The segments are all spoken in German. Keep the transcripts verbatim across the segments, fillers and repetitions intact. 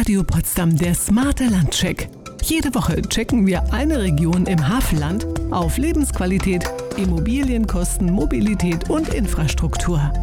Radio Potsdam, der smarte Landcheck. Jede Woche checken wir eine Region im Hafenland auf Lebensqualität, Immobilienkosten, Mobilität und Infrastruktur.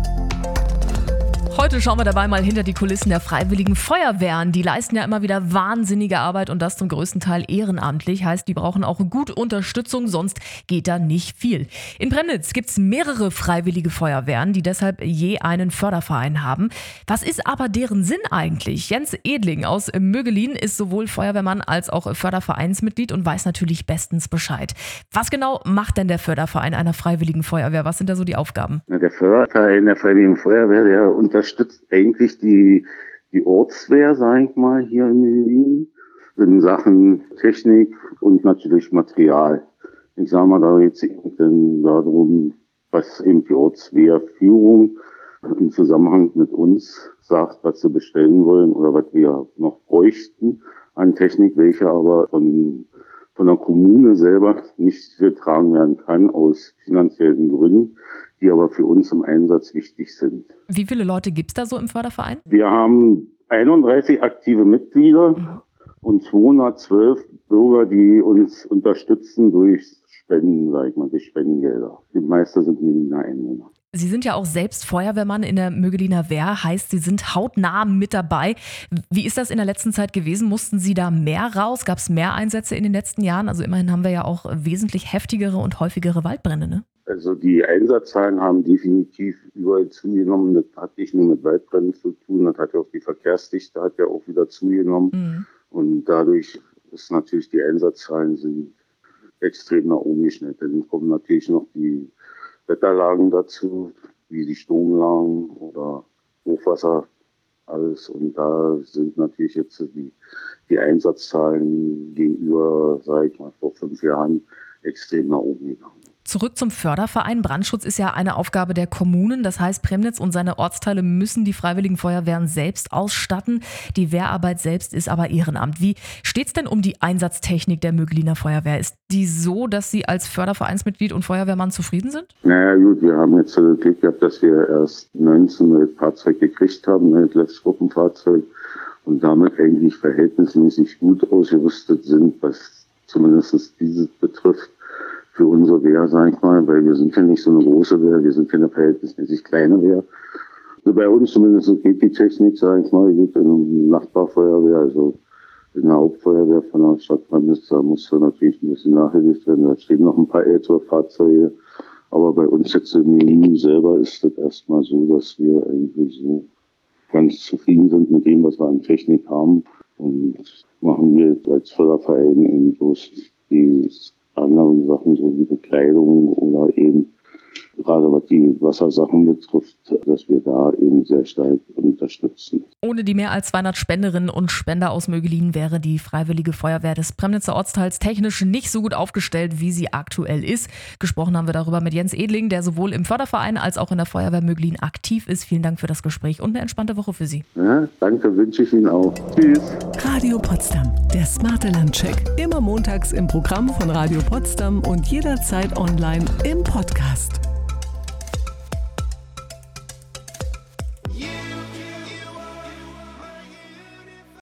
Heute schauen wir dabei mal hinter die Kulissen der Freiwilligen Feuerwehren. Die leisten ja immer wieder wahnsinnige Arbeit und das zum größten Teil ehrenamtlich. Heißt, die brauchen auch gut Unterstützung, sonst geht da nicht viel. In Premnitz gibt es mehrere Freiwillige Feuerwehren, die deshalb je einen Förderverein haben. Was ist aber deren Sinn eigentlich? Jens Edling aus Mögelin ist sowohl Feuerwehrmann als auch Fördervereinsmitglied und weiß natürlich bestens Bescheid. Was genau macht denn der Förderverein einer Freiwilligen Feuerwehr? Was sind da so die Aufgaben? Na, der Förderverein der Freiwilligen Feuerwehr, der unterstützt eigentlich die, die Ortswehr, sag ich mal, hier in Berlin, in Sachen Technik und natürlich Material. Ich sag mal, da geht es dann darum, was eben die Ortswehrführung im Zusammenhang mit uns sagt, was sie bestellen wollen oder was wir noch bräuchten an Technik, welche aber von, von der Kommune selber nicht getragen werden kann aus finanziellen Gründen, die aber für uns im Einsatz wichtig sind. Wie viele Leute gibt es da so im Förderverein? Wir haben einunddreißig aktive Mitglieder mhm. und zweihundertzwölf Bürger, die uns unterstützen durch Spenden, sag ich mal, durch Spendengelder. Die meisten sind Mögeliner Einwohner. Sie sind ja auch selbst Feuerwehrmann in der Mögeliner Wehr, heißt, Sie sind hautnah mit dabei. Wie ist das in der letzten Zeit gewesen? Mussten Sie da mehr raus? Gab es mehr Einsätze in den letzten Jahren? Also immerhin haben wir ja auch wesentlich heftigere und häufigere Waldbrände, ne? Also die Einsatzzahlen haben definitiv überall zugenommen. Das hat nicht nur mit Waldbränden zu tun, das hat ja auch die Verkehrsdichte hat ja auch wieder zugenommen. Mhm. Und dadurch ist natürlich die Einsatzzahlen sind extrem nach oben geschnitten. Dann kommen natürlich noch die Wetterlagen dazu, wie die Sturmlagen oder Hochwasser, alles. Und da sind natürlich jetzt die, die Einsatzzahlen gegenüber, sage ich mal, vor fünf Jahren extrem nach oben gegangen. Zurück zum Förderverein. Brandschutz ist ja eine Aufgabe der Kommunen. Das heißt, Premnitz und seine Ortsteile müssen die Freiwilligen Feuerwehren selbst ausstatten. Die Wehrarbeit selbst ist aber Ehrenamt. Wie steht's denn um die Einsatztechnik der Mögeliner Feuerwehr? Ist die so, dass Sie als Fördervereinsmitglied und Feuerwehrmann zufrieden sind? Naja gut, wir haben jetzt das Glück gehabt, dass wir erst neunzehn neue Fahrzeuge gekriegt haben, ein Letztgruppenfahrzeug und damit eigentlich verhältnismäßig gut ausgerüstet sind, was zumindest dieses betrifft. Für unsere Wehr, sag ich mal, weil wir sind ja nicht so eine große Wehr, wir sind ja eine verhältnismäßig kleine Wehr. Also bei uns zumindest geht die Technik, sag ich mal, geht in der Nachbarfeuerwehr, also in der Hauptfeuerwehr von der Stadt Premnitz, da muss da natürlich ein bisschen nachgehilft werden. Da stehen noch ein paar ältere Fahrzeuge, aber bei uns jetzt im Menü selber ist das erstmal so, dass wir eigentlich so ganz zufrieden sind mit dem, was wir an Technik haben und machen wir als Förderverein eben bloß die anderen Sachen, so wie Bekleidung oder eben gerade was die Wassersachen betrifft, dass wir da eben sehr stark unterstützen. Ohne die mehr als zweihundert Spenderinnen und Spender aus Mögelin wäre die Freiwillige Feuerwehr des Premnitzer Ortsteils technisch nicht so gut aufgestellt, wie sie aktuell ist. Gesprochen haben wir darüber mit Jens Edling, der sowohl im Förderverein als auch in der Feuerwehr Mögelin aktiv ist. Vielen Dank für das Gespräch und eine entspannte Woche für Sie. Ja, danke, wünsche ich Ihnen auch. Tschüss. Radio Potsdam, der smarte Landcheck. Immer montags im Programm von Radio Potsdam und jederzeit online im Podcast.